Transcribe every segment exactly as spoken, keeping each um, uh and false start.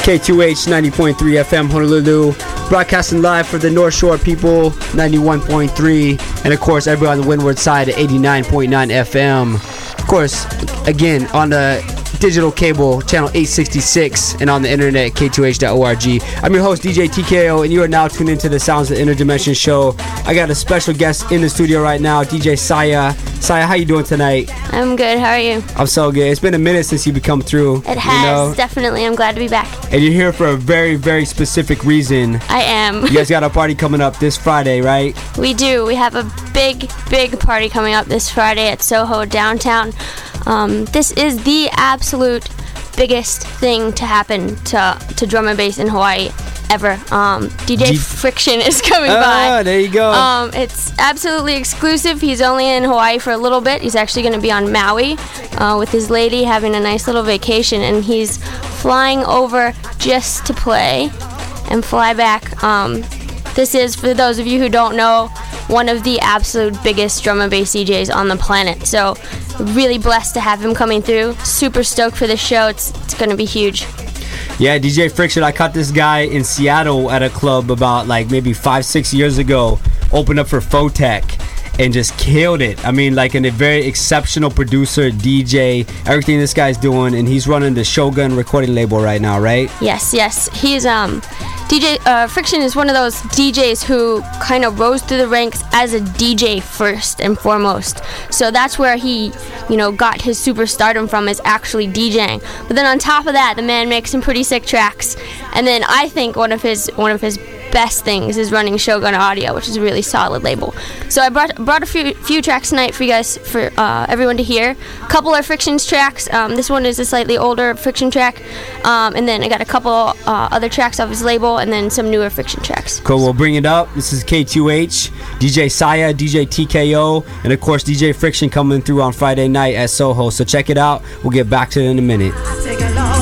K two H ninety point three F M Honolulu, broadcasting live for the North Shore people, ninety-one point three, and of course everybody on the windward side at eighty-nine point nine F M. Of course, again on the digital cable channel eight sixty-six and on the internet K two H dot org. I'm your host D J T K O, and you are now tuned into the Sounds of the Interdimension show. I got a special guest in the studio right now, D J Saya. Saya, how you doing tonight? I'm good. How are you? I'm so good. It's been a minute since you've come through. It has, you know? Definitely. I'm glad to be back. And you're here for a very, very specific reason. I am. You guys got a party coming up this Friday, right? We do. We have a big, big party coming up this Friday at Soho downtown. Um, this is the absolute biggest thing to happen to to drum and bass in Hawaii ever. Um, D J G- Friction is coming ah, by. Oh, there you go. Um, it's absolutely exclusive. He's only in Hawaii for a little bit. He's actually going to be on Maui uh, with his lady, having a nice little vacation, and he's flying over just to play and fly back. Um, this is, for those of you who don't know, one of the absolute biggest drum and bass D Js on the planet. So really blessed to have him coming through. Super stoked for this show. It's it's going to be huge. Yeah, D J Friction, I caught this guy in Seattle at a club about like maybe five, six years ago, opened up for Photech and just killed it. I mean, like a very exceptional producer, D J, everything this guy's doing, and he's running the Shogun recording label right now, right? Yes, yes. He's um D J uh, Friction is one of those D Js who kind of rose through the ranks as a D J first and foremost. So that's where he, you know, got his superstardom from, is actually DJing. But then on top of that, the man makes some pretty sick tracks. And then I think one of his one of his best things is running Shogun Audio, which is a really solid label. So I brought brought a few few tracks tonight for you guys, for uh, everyone to hear. A couple are Friction's tracks. Um, this one is a slightly older Friction track, um, and then I got a couple uh, other tracks off his label, and then some newer Friction tracks. Cool. We'll bring it up. This is K two H, D J Saya, D J T K O, and of course D J Friction coming through on Friday night at Soho. So check it out. We'll get back to it in a minute. I take it low,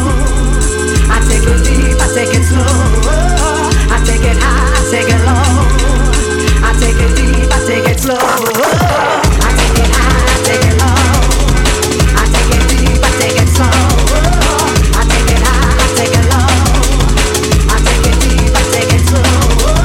I take it deep, I take it slow. I take it high, I take it low. I take it deep, I take it slow. I take it high, I take it low. I take it deep, I take it slow. I take it high, I take it low. I take it deep, I take it slow.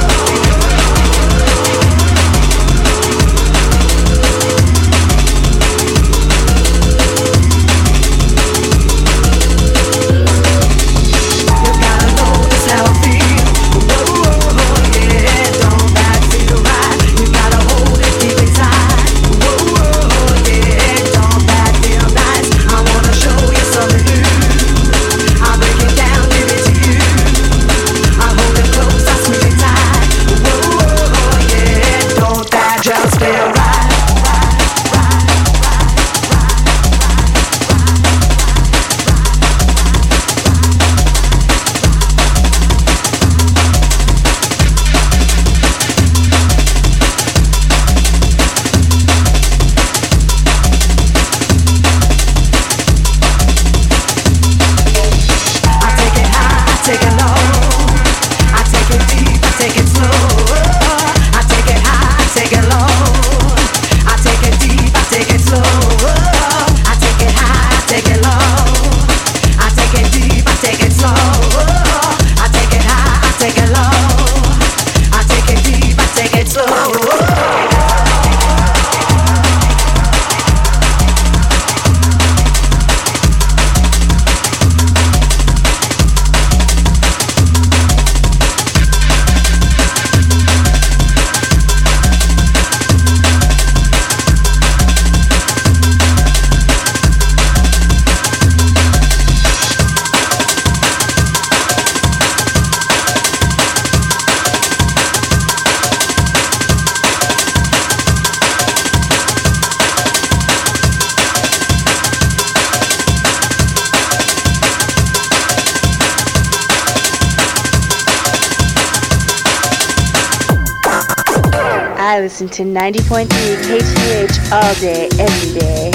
I listen to ninety point three K two H all day, every day.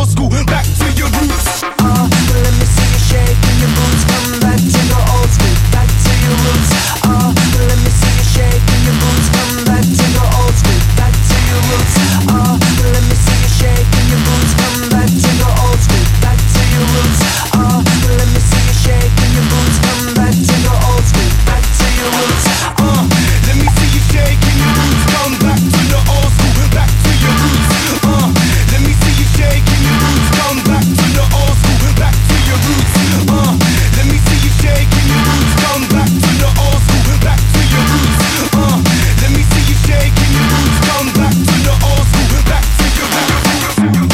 old school, back to your roots. Uh, well, let me see you shaking your boots. Come back to your old school, back to your roots. Uh, well, let me see you shaking your boots. Come back to your old school, back to your roots. Uh, well, let me see you shaking your boots. Come back to your old school, back to your roots. Uh, well, let me see you shaking your boots. Come back to your old school, back to your roots. Uh, let me see you shaking your boots. Come back to the old school, back to your roots. Uh, let me see you shaking your boots. Come back to the old school, back to your roots. Uh, let me see you shaking your boots. Come back to the old school, back to your roots. Uh, let me see you shaking your boots. Come back to the old school, back to your roots.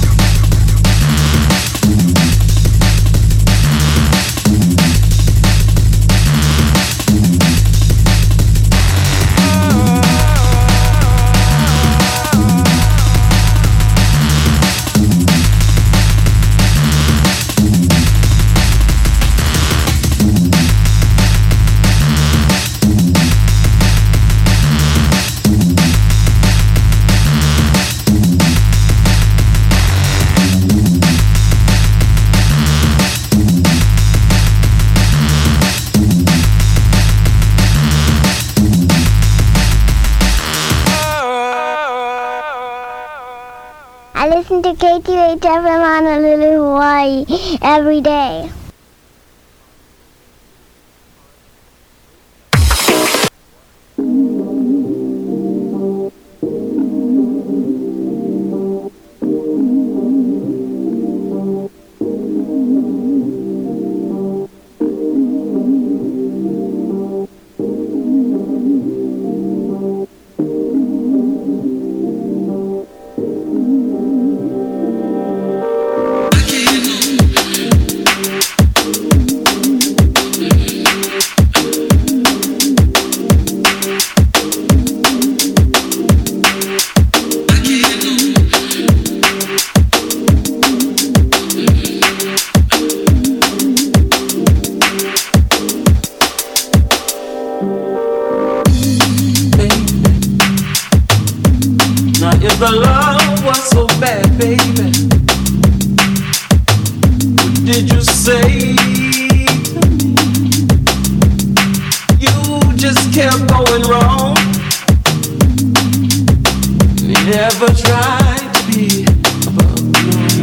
I listen to K T H F M Honolulu, Hawaii every day. If the love was so bad, baby, what did you say to me? You just kept going wrong. You never tried to be above me.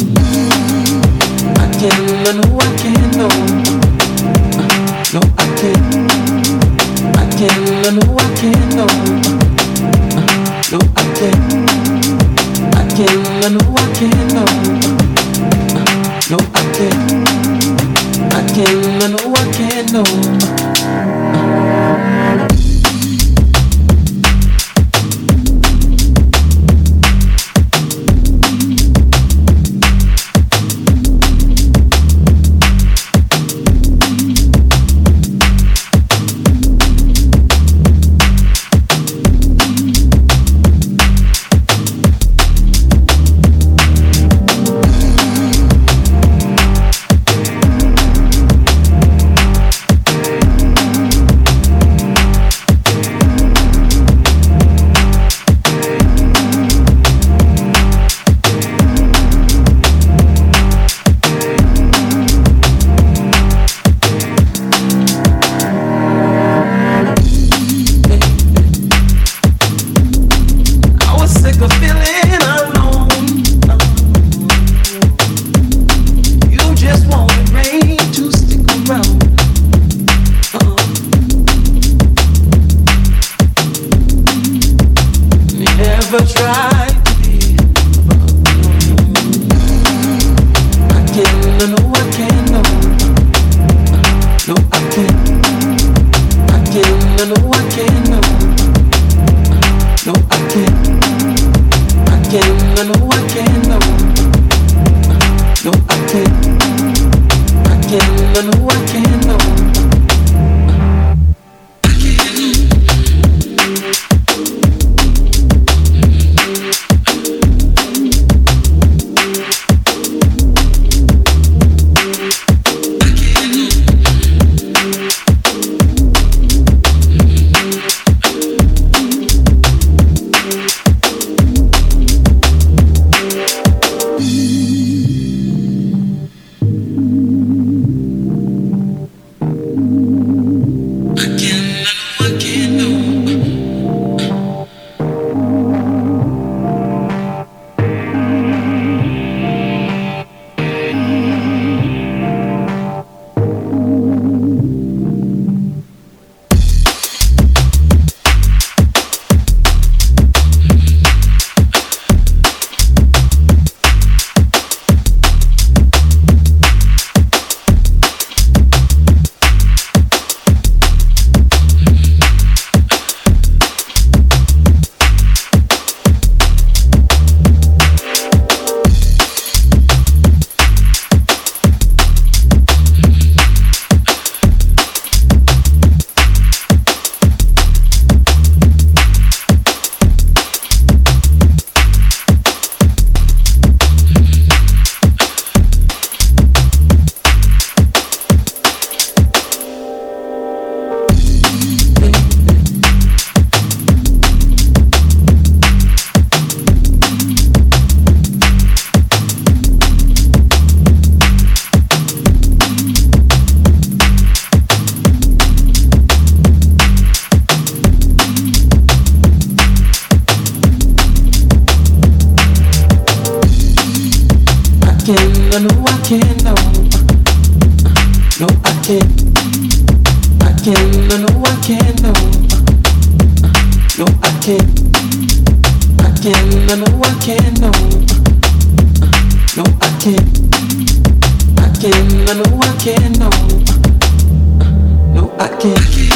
I can't, no, I can't, no. No, I can't. I can't, no, I can't, no. No, I can't. I can't, no, I can't, no. No, I can't. I can't, no, I can't, no. can, I know I can, no. No, I can. I can, I know I can, no. No, I can. I can, I know I can, no. No, I can. I can, I know I can, no. No, I can.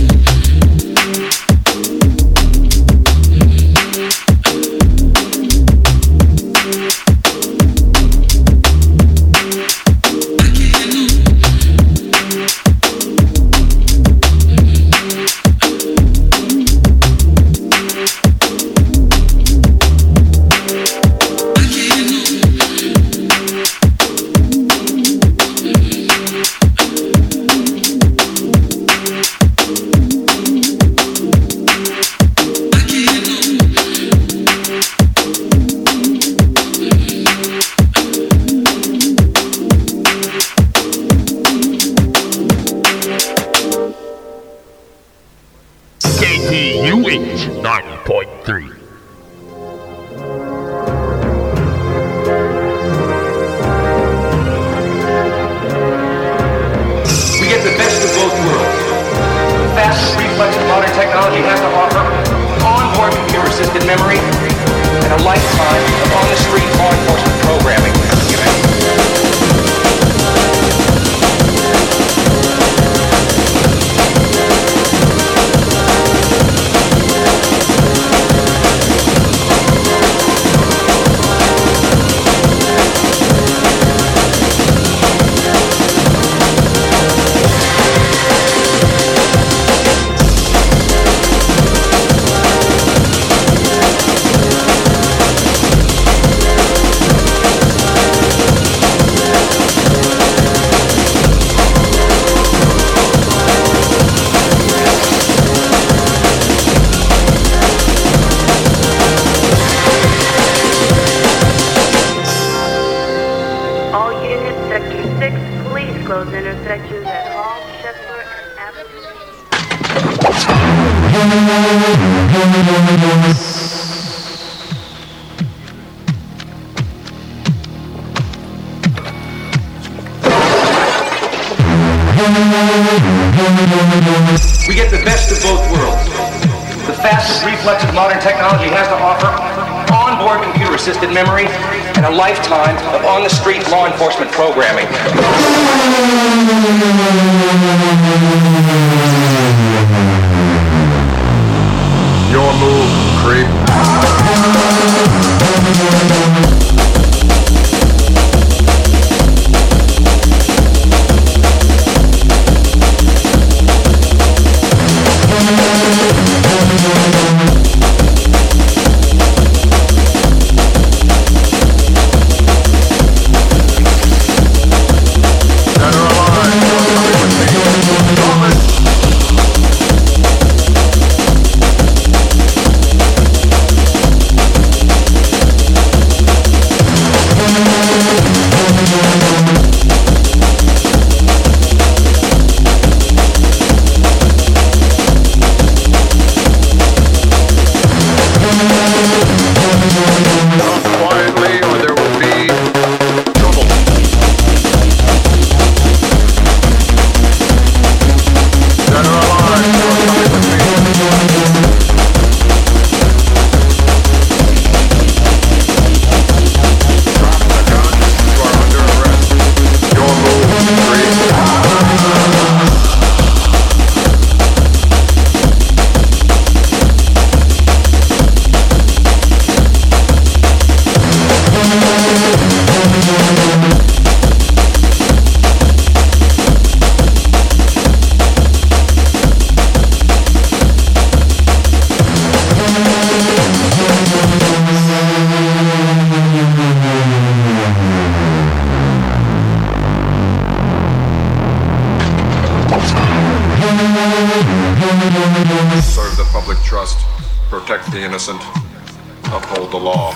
We get the best of both worlds. The fastest reflexes modern technology has to offer, onboard computer-assisted memory, and a lifetime of on-the-street law enforcement programming. Your move, creep. Serve the public trust, protect the innocent, uphold the law.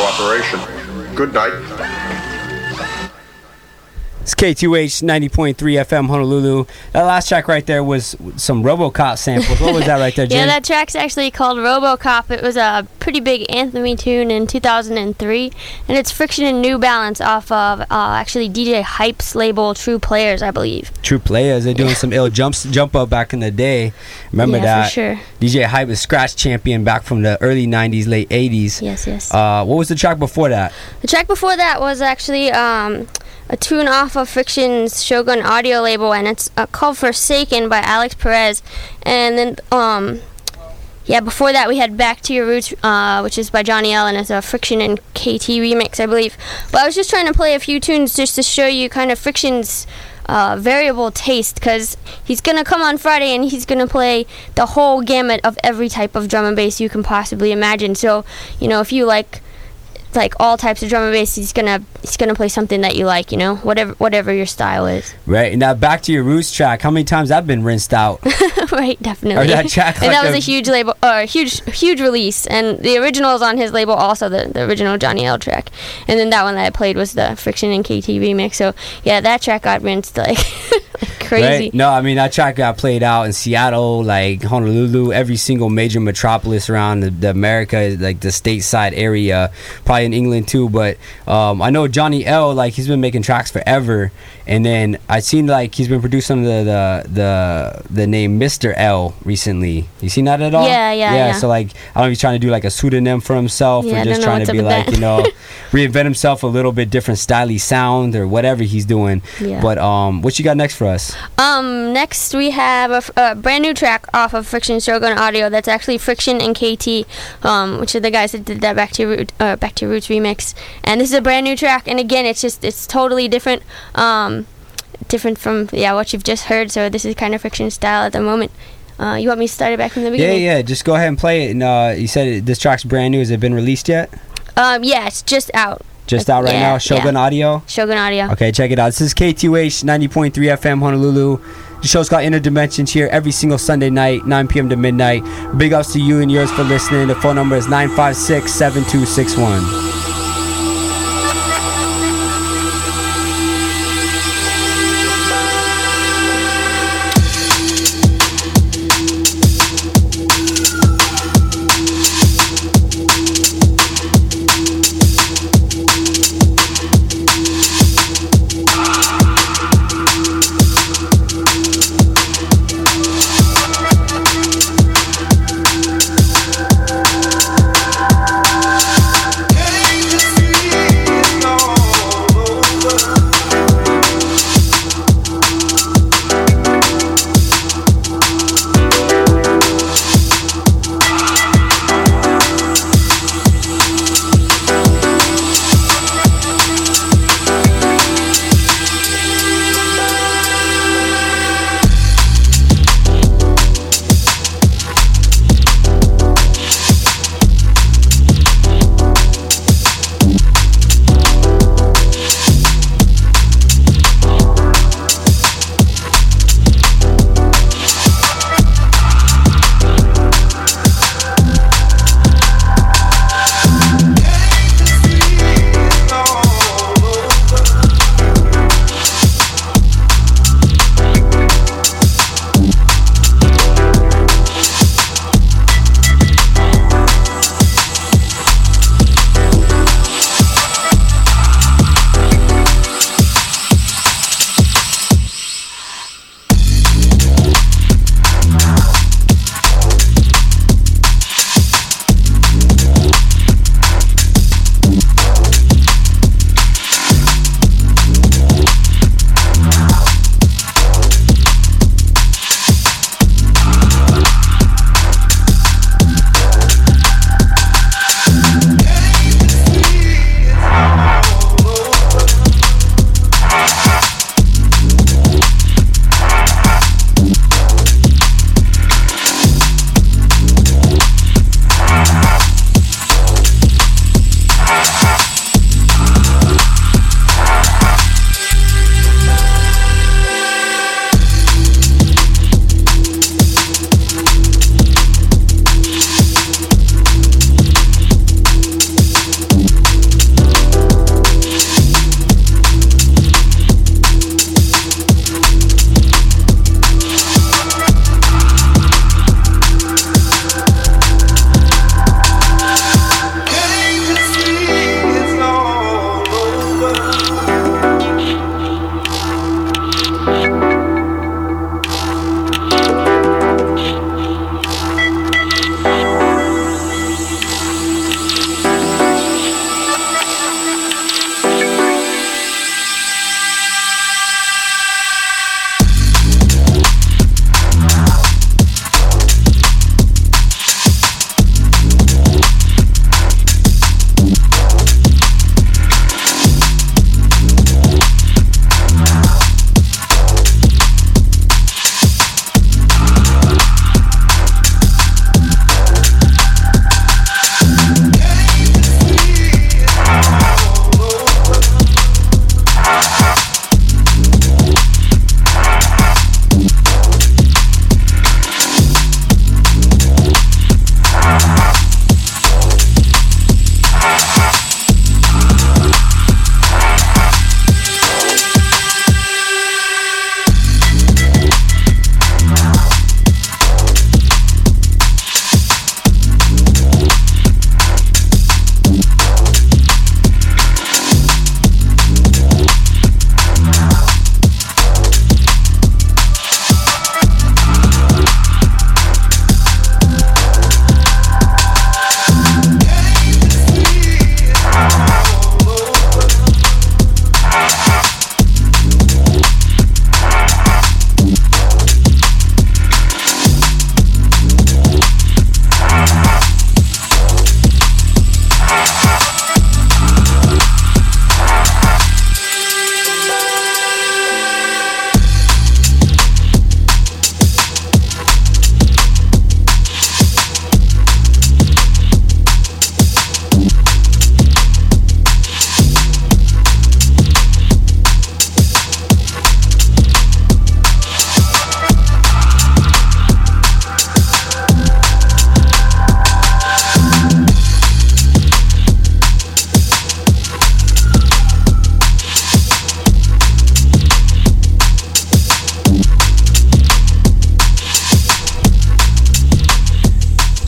cooperation. Good night. It's K T U H ninety point three F M Honolulu. That last track right there was some RoboCop samples. What was that right there, Jen? Yeah, that track's actually called RoboCop. It was a pretty big anthem tune in two thousand three, and it's Friction and New Balance off of uh, actually D J Hype's label True Players, I believe. True Players. They're doing yeah. some ill jumps, jump up back in the day. Remember yeah, that? For sure. D J Hype was scratch champion back from the early nineties, late eighties. Yes, yes. Uh, what was the track before that? The track before that was actually um, a tune off of Friction's Shogun Audio label, and it's uh, called Forsaken by Alex Perez. And then, um, yeah, before that we had Back to Your Roots, uh, which is by Johnny L, and it's a Friction and K T remix, I believe. But I was just trying to play a few tunes just to show you kind of Friction's uh, variable taste, because he's going to come on Friday and he's going to play the whole gamut of every type of drum and bass you can possibly imagine. So, you know, if you like like all types of drum and bass, he's gonna he's gonna play something that you like, you know, whatever whatever your style is. Right. And that Back to Your Roots track, how many times that been rinsed out? Right, definitely. Or that track, and like that was a, a huge label, uh, huge huge release, and the original is on his label also, the, the original Johnny L track, and then that one that I played was the Friction and K T remix. So yeah, that track got rinsed like, like crazy. Right? No, I mean that track got played out in Seattle, like Honolulu, every single major metropolis around the, the America, like the stateside area, probably in England too. But um, I know Johnny L, like he's been making tracks forever, and then I seen like he's been producing the the the, the name Mister L recently. You seen that at all? Yeah, yeah, yeah. yeah. So like I don't know if he's trying to do like a pseudonym for himself, yeah, or just trying to be like that. you know reinvent himself a little bit different styly sound or whatever he's doing. Yeah. But um, what you got next for us? Um, next we have a, f- a brand new track off of Friction Shogun Audio. That's actually Friction and K T, um, which are the guys that did that Back to Your Root, uh, Back to Your Roots remix. And this is a brand new track. And again, it's just it's totally different, um, different from yeah what you've just heard. So this is kind of Friction style at the moment. Uh, you want me to start it back from the beginning? Yeah, yeah. Just go ahead and play it. And uh, you said it, this track's brand new. Has it been released yet? Um, yeah, it's just out. Just out right yeah, now. Shogun yeah. Audio. Shogun Audio. Okay, check it out. This is K T U H ninety point three F M Honolulu. The show's called Inner Dimensions here every single Sunday night, nine p.m. to midnight. Big ups to you and yours for listening. The phone number is nine five six, seven two six one. Hey!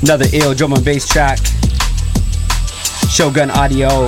Another ill drum and bass track. Shogun Audio.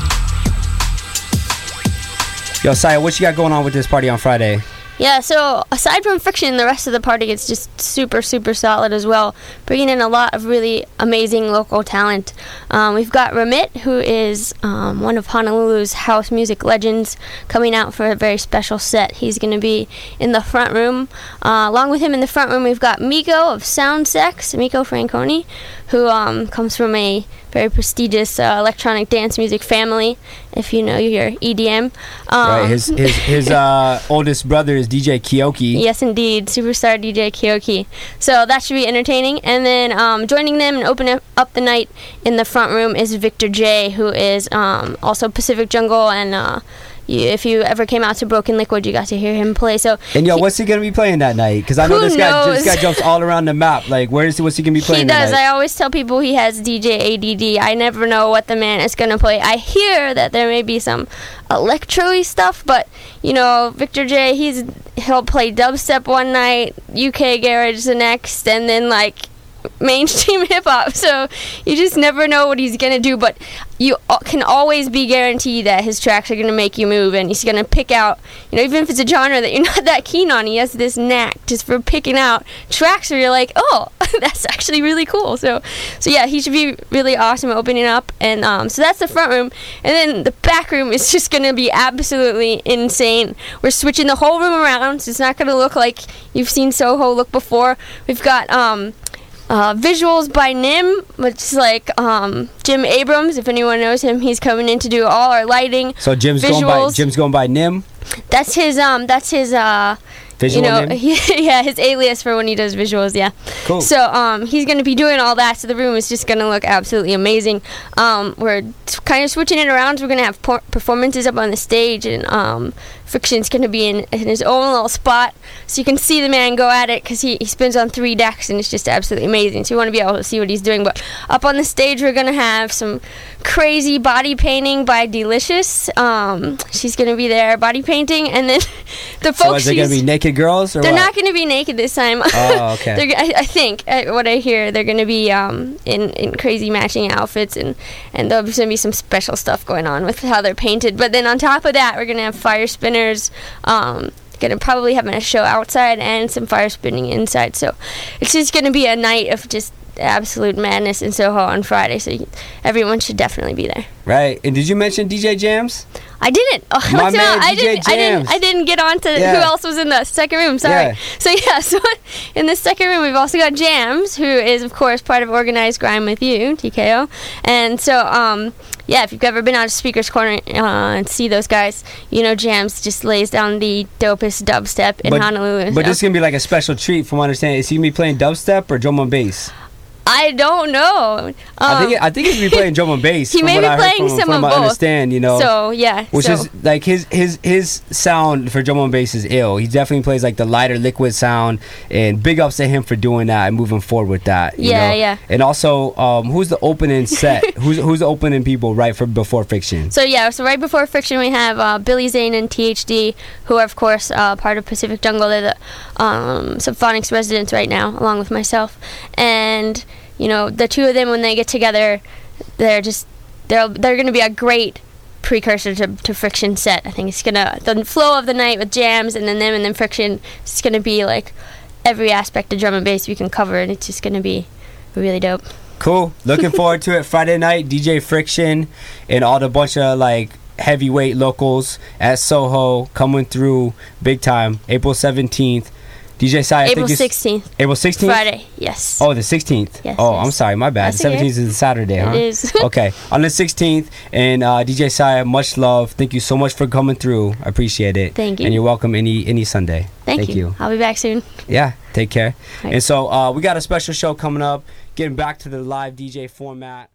Yo, Saya, what you got going on with this party on Friday? Yeah, so aside from Friction, the rest of the party is just super, super solid as well, bringing in a lot of really amazing local talent. Um, we've got Ramit, who is um, one of Honolulu's house music legends, coming out for a very special set. He's going to be in the front room. Uh, along with him in the front room, we've got Miko of Sound Sex, Miko Franconi, who um, comes from a very prestigious uh, electronic dance music family, if you know your E D M. Um, Right, his his his uh, oldest brother is D J Kyoki. Yes, indeed, superstar D J Kyoki. So that should be entertaining. And then um, joining them and opening up the night in the front room is Victor J, who is um, also Pacific Jungle, and uh, you, if you ever came out to Broken Liquid, you got to hear him play. So And yo, he- what's he gonna be playing that night? Because I know Who this guy knows? this guy jumps all around the map. Like, where is what's he gonna be playing He that does. night? I always tell people he has D J A D D. I never know what the man is going to play. I hear that there may be some electro-y stuff, but, you know, Victor J, he's he'll play dubstep one night, U K garage the next, and then, like, mainstream hip-hop. So you just never know what he's going to do, but you al- can always be guaranteed that his tracks are going to make you move, and he's going to pick out, you know, even if it's a genre that you're not that keen on, he has this knack just for picking out tracks where you're like, oh, that's actually really cool. So, so yeah, he should be really awesome opening up, and um, so that's the front room, and then the back room is just going to be absolutely insane. We're switching the whole room around, so it's not going to look like you've seen Soho look before. We've got um, uh, visuals by Nim, which is like um, Jim Abrams. If anyone knows him, he's coming in to do all our lighting. So Jim's visuals. going by Jim's going by Nim. That's his um. That's his uh. Visual you know, Nim? yeah, his alias for when he does visuals. Yeah. Cool. So um, he's gonna be doing all that. So the room is just gonna look absolutely amazing. Um, we're kind of switching it around. So we're gonna have por- performances up on the stage, and um, Friction's gonna be in, in his own little spot, so you can see the man go at it, because he, he spins on three decks, and it's just absolutely amazing. So you want to be able to see what he's doing. But up on the stage, we're gonna have some crazy body painting by Delicious. Um, she's gonna be there body painting, and then the folks. So is it gonna she's- be naked girls or they're what? not going to be naked this time. Oh, okay. they're, I, I think uh, what I hear, they're going to be um, in in crazy matching outfits, and and there's going to be some special stuff going on with how they're painted. But then on top of that, we're going to have fire spinners. Um, going to probably have a show outside and some fire spinning inside. So it's just going to be a night of just absolute madness in Soho on Friday. So you, everyone should definitely be there. Right. And did you mention D J Jams? I didn't. Oh, My what's man, out? I D J didn't. I didn't. Jams. I didn't get on to Yeah. who else was in the second room. Sorry. Yeah. So yeah. So in the second room, we've also got Jams, who is of course part of Organized Grime with you, T K O. And so um, yeah, if you've ever been out to Speaker's Corner uh, and see those guys, you know Jams just lays down the dopest dubstep in but, Honolulu. But so. this is gonna be like a special treat, from what I understand. Is he gonna be playing dubstep or drum and bass? I don't know. Um, I think I think he's gonna be playing drum and bass. He from may what be I heard playing from, some from of I both. understand, you know. So yeah. Which so. is like his his his sound for drum and bass is ill. He definitely plays like the lighter liquid sound, and big ups to him for doing that and moving forward with that. You Yeah, know? yeah. And also, um, who's the opening set? who's who's the opening people right for before Fiction? So yeah, so right before Friction, we have uh, Billy Zane and T H D, who are of course uh, part of Pacific Jungle. They're the um, Symphonics residents right now, along with myself. And you know, the two of them, when they get together, they're just they're they're going to be a great precursor to, to Friction set. I think it's gonna the flow of the night with Jams and then them and then Friction. It's gonna be like every aspect of drum and bass we can cover, and it's just gonna be really dope. Cool. Looking forward to it. Friday night, D J Friction and all the bunch of like heavyweight locals at Soho coming through big time. April seventeenth. D J Sai, I April think it's sixteenth. April sixteenth? Friday, yes. Oh, the sixteenth. Yes, oh, yes. I'm sorry, my bad. That's The seventeenth okay. is a Saturday, It huh? is. Okay, on the sixteenth, and uh, D J Sai, much love. Thank you so much for coming through. I appreciate it. Thank you. And you're welcome any any Sunday. Thank, you. I'll be back soon. Yeah, take care. Right. And so uh, we got a special show coming up, getting back to the live D J format.